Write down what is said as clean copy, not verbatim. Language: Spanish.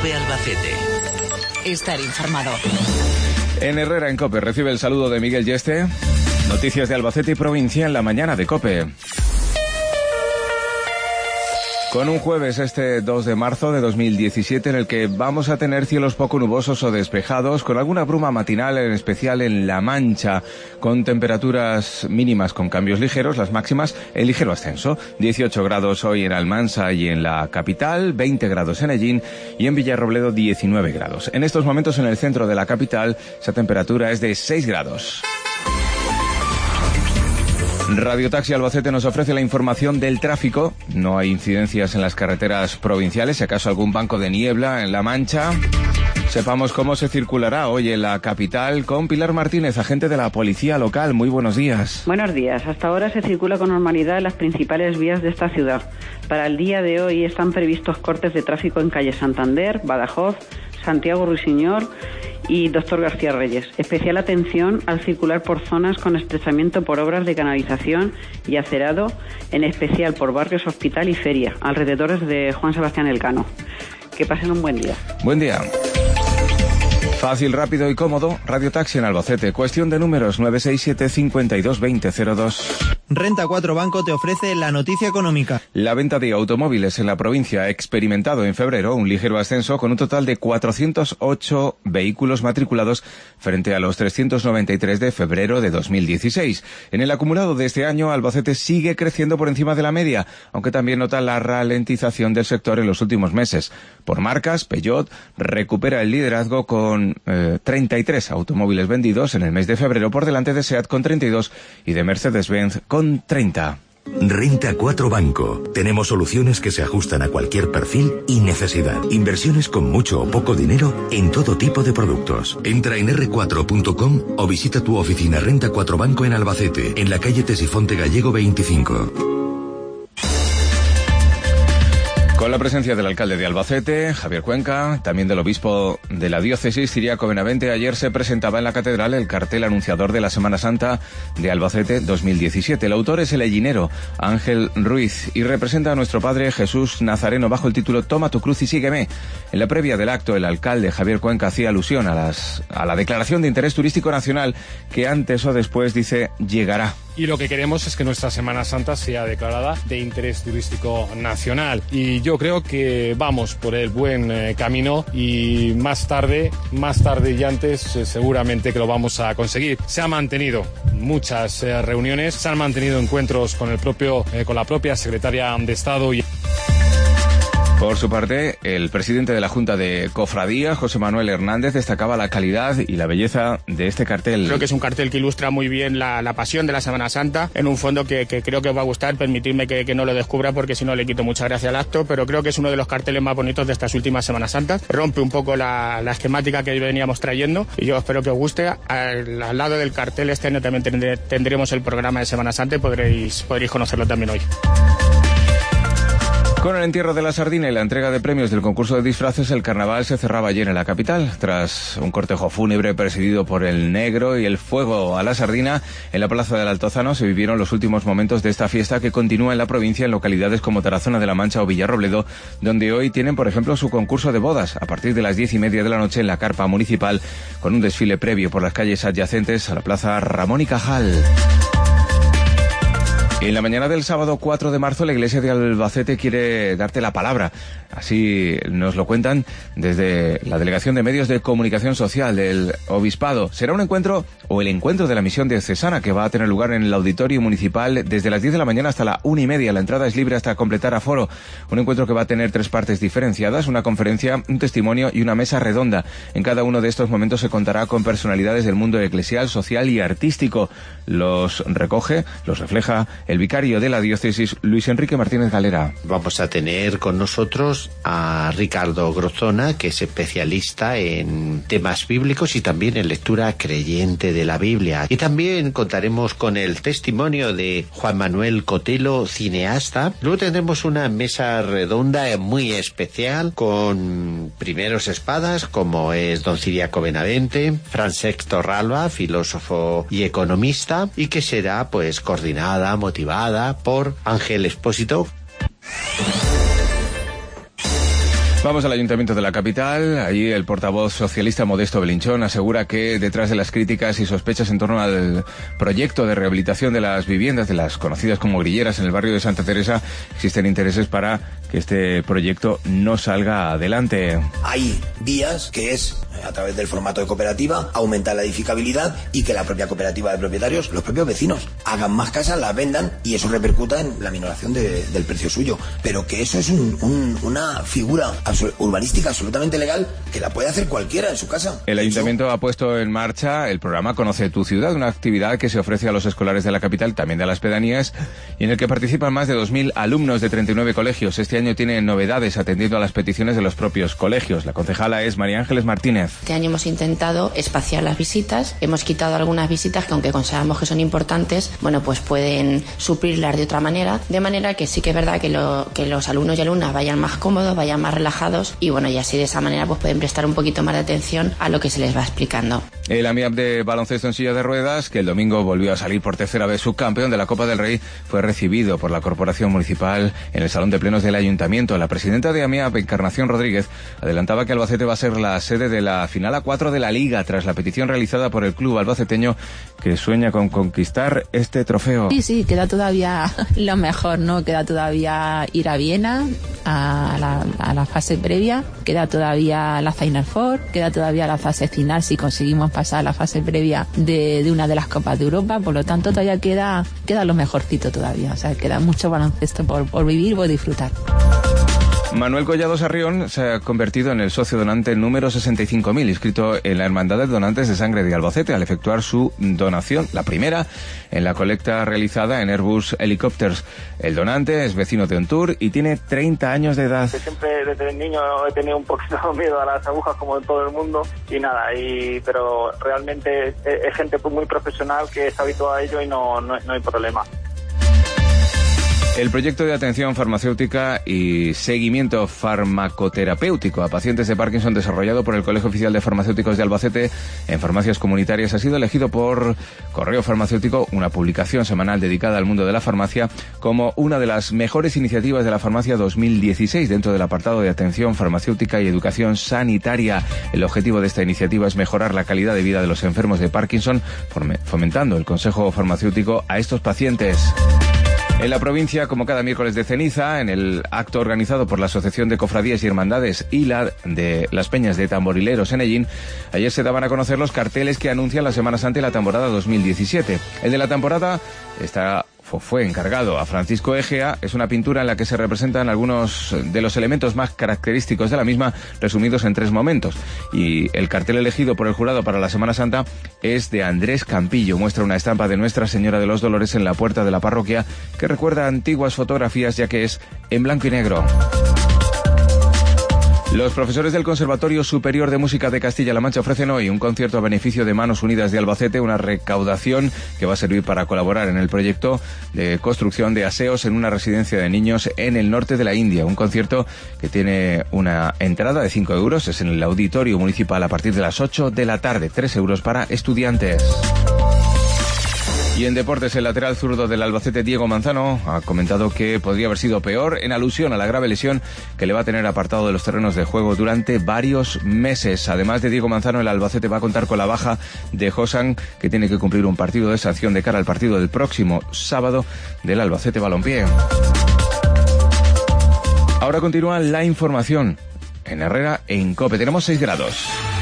COPE Albacete. Estar informado. En Herrera en COPE recibe el saludo de Miguel Yeste. Noticias de Albacete y provincia en la mañana de COPE. Con un jueves, este 2 de marzo de 2017, en el que vamos a tener cielos poco nubosos o despejados, con alguna bruma matinal, en especial en La Mancha, con temperaturas mínimas con cambios ligeros, las máximas en ligero ascenso. 18 grados hoy en Almansa y en la capital, 20 grados en Hellín y en Villarrobledo 19 grados. En estos momentos en el centro de la capital, esa temperatura es de 6 grados. Radio Taxi Albacete nos ofrece la información del tráfico. No hay incidencias en las carreteras provinciales, si acaso algún banco de niebla en La Mancha. Sepamos cómo se circulará hoy en la capital con Pilar Martínez, agente de la Policía Local. Muy buenos días. Buenos días. Hasta ahora se circula con normalidad en las principales vías de esta ciudad. Para el día de hoy están previstos cortes de tráfico en calle Santander, Badajoz, Santiago Ruiseñor y Doctor García Reyes. Especial atención al circular por zonas con estrechamiento por obras de canalización y acerado, en especial por barrios Hospital y Feria, alrededores de Juan Sebastián Elcano. Que pasen un buen día. Buen día. Fácil, rápido y cómodo. Radio Taxi en Albacete. Cuestión de números 967 52 20 02. Renta 4 Banco te ofrece la noticia económica. La venta de automóviles en la provincia ha experimentado en febrero un ligero ascenso con un total de 408 vehículos matriculados frente a los 393 de febrero de 2016. En el acumulado de este año, Albacete sigue creciendo por encima de la media, aunque también nota la ralentización del sector en los últimos meses. Por marcas, Peugeot recupera el liderazgo con 33 automóviles vendidos en el mes de febrero, por delante de SEAT con 32 y de Mercedes-Benz con 30. Renta 4 Banco. Tenemos soluciones que se ajustan a cualquier perfil y necesidad. Inversiones con mucho o poco dinero en todo tipo de productos. Entra en r4.com o visita tu oficina Renta 4 Banco en Albacete, en la calle Tesifonte Gallego 25. Con la presencia del alcalde de Albacete, Javier Cuenca, también del obispo de la diócesis, Ciriaco Benavente, ayer se presentaba en la catedral el cartel anunciador de la Semana Santa de Albacete 2017. El autor es el hellinero Ángel Ruiz y representa a nuestro Padre Jesús Nazareno bajo el título Toma tu cruz y sígueme. En la previa del acto, el alcalde Javier Cuenca hacía alusión a la declaración de interés turístico nacional que antes o después, dice, llegará. Y lo que queremos es que nuestra Semana Santa sea declarada de interés turístico nacional. Y yo creo que vamos por el buen camino y más tarde y antes seguramente que lo vamos a conseguir. Se han mantenido muchas reuniones, se han mantenido encuentros con la propia secretaria de Estado y... Por su parte, el presidente de la Junta de Cofradías, José Manuel Hernández, destacaba la calidad y la belleza de este cartel. Creo que es un cartel que ilustra muy bien la pasión de la Semana Santa, en un fondo que creo que os va a gustar. Permitidme que no lo descubra porque si no le quito mucha gracia al acto, pero creo que es uno de los carteles más bonitos de estas últimas Semanas Santas. Rompe un poco la esquemática que veníamos trayendo y yo espero que os guste. Al lado del cartel este año también tendremos el programa de Semana Santa y podréis conocerlo también hoy. Con el entierro de la sardina y la entrega de premios del concurso de disfraces, el carnaval se cerraba ayer en la capital. Tras un cortejo fúnebre presidido por el Negro y el fuego a la sardina, en la plaza del Altozano se vivieron los últimos momentos de esta fiesta que continúa en la provincia en localidades como Tarazona de la Mancha o Villarrobledo, donde hoy tienen, por ejemplo, su concurso de bodas a partir de las 10:30 de la noche en la carpa municipal, con un desfile previo por las calles adyacentes a la plaza Ramón y Cajal. En la mañana del sábado 4 de marzo, la Iglesia de Albacete quiere darte la palabra. Así nos lo cuentan desde la Delegación de Medios de Comunicación Social del Obispado. Será un encuentro, o el encuentro de la misión diocesana, que va a tener lugar en el Auditorio Municipal desde las 10 de la mañana hasta la 1:30. La entrada es libre hasta completar aforo. Un encuentro que va a tener 3 partes diferenciadas, una conferencia, un testimonio y una mesa redonda. En cada uno de estos momentos se contará con personalidades del mundo eclesial, social y artístico. Los refleja el vicario de la diócesis, Luis Enrique Martínez Galera. Vamos a tener con nosotros a Ricardo Grozona, que es especialista en temas bíblicos y también en lectura creyente de la Biblia. Y también contaremos con el testimonio de Juan Manuel Cotelo, cineasta. Luego tendremos una mesa redonda muy especial con primeros espadas, como es don Ciriaco Benavente, Francesc Torralba, filósofo y economista, y que será pues coordinada, motivada por Ángel Expósito. Vamos al Ayuntamiento de la capital. Allí el portavoz socialista Modesto Belinchón asegura que detrás de las críticas y sospechas en torno al proyecto de rehabilitación de las viviendas, de las conocidas como grilleras en el barrio de Santa Teresa, existen intereses para que este proyecto no salga adelante. Hay vías que es, a través del formato de cooperativa, aumentar la edificabilidad y que la propia cooperativa de propietarios, los propios vecinos, hagan más casas, las vendan y eso repercuta en la minoración del precio suyo. Pero que eso es una figura urbanística absolutamente legal que la puede hacer cualquiera en su casa. El Ayuntamiento ha puesto en marcha el programa Conoce tu Ciudad, una actividad que se ofrece a los escolares de la capital, también de las pedanías, y en el que participan más de 2.000 alumnos de 39 colegios. Este año tiene novedades atendiendo a las peticiones de los propios colegios. La concejala es María Ángeles Martínez. Este año hemos intentado espaciar las visitas, hemos quitado algunas visitas que aunque consideramos que son importantes, bueno, pues pueden suplirlas de otra manera, de manera que sí que es verdad que los alumnos y alumnas vayan más cómodos, vayan más relajados y bueno, y así de esa manera pues pueden prestar un poquito más de atención a lo que se les va explicando. El AMIAP de baloncesto en silla de ruedas, que el domingo volvió a salir por tercera vez subcampeón de la Copa del Rey, fue recibido por la Corporación Municipal en el Salón de Plenos del Ayuntamiento. La presidenta de AMIAP, Encarnación Rodríguez, adelantaba que Albacete va a ser la sede de la final A4 de la Liga, tras la petición realizada por el club albaceteño que sueña con conquistar este trofeo. Sí, queda todavía lo mejor, ¿no? Queda todavía ir a Viena, a la fase previa, queda todavía la Final Four, queda todavía la fase final si conseguimos pasar a la fase previa de una de las Copas de Europa, por lo tanto todavía queda lo mejorcito todavía, o sea, queda mucho baloncesto por vivir, por disfrutar. Manuel Collado Sarrión se ha convertido en el socio donante número 65.000, inscrito en la Hermandad de Donantes de Sangre de Albacete, al efectuar su donación, la primera, en la colecta realizada en Airbus Helicopters. El donante es vecino de Ontur y tiene 30 años de edad. Siempre desde niño he tenido un poquito de miedo a las agujas, como todo el mundo, y nada, pero realmente es gente muy profesional que está habituada a ello y no hay problema. El proyecto de atención farmacéutica y seguimiento farmacoterapéutico a pacientes de Parkinson desarrollado por el Colegio Oficial de Farmacéuticos de Albacete en farmacias comunitarias ha sido elegido por Correo Farmacéutico, una publicación semanal dedicada al mundo de la farmacia, como una de las mejores iniciativas de la farmacia 2016 dentro del apartado de atención farmacéutica y educación sanitaria. El objetivo de esta iniciativa es mejorar la calidad de vida de los enfermos de Parkinson, fomentando el consejo farmacéutico a estos pacientes. En la provincia, como cada miércoles de ceniza, en el acto organizado por la Asociación de Cofradías y Hermandades ILA de las Peñas de Tamborileros en Ellín, ayer se daban a conocer los carteles que anuncian la Semana Santa y la temporada 2017. El de la temporada fue encargado a Francisco Egea. Es una pintura en la que se representan algunos de los elementos más característicos de la misma, resumidos en 3 momentos. Y el cartel elegido por el jurado para la Semana Santa es de Andrés Campillo. Muestra una estampa de Nuestra Señora de los Dolores en la puerta de la parroquia que recuerda antiguas fotografías, ya que es en blanco y negro. Los profesores del Conservatorio Superior de Música de Castilla-La Mancha ofrecen hoy un concierto a beneficio de Manos Unidas de Albacete, una recaudación que va a servir para colaborar en el proyecto de construcción de aseos en una residencia de niños en el norte de la India. Un concierto que tiene una entrada de 5 euros, es en el Auditorio Municipal a partir de las 8 de la tarde, 3 euros para estudiantes. Y en deportes, el lateral zurdo del Albacete, Diego Manzano, ha comentado que podría haber sido peor, en alusión a la grave lesión que le va a tener apartado de los terrenos de juego durante varios meses. Además de Diego Manzano, el Albacete va a contar con la baja de Josan, que tiene que cumplir un partido de sanción de cara al partido del próximo sábado del Albacete Balompié. Ahora continúa la información en Herrera e en COPE. Tenemos 6 grados.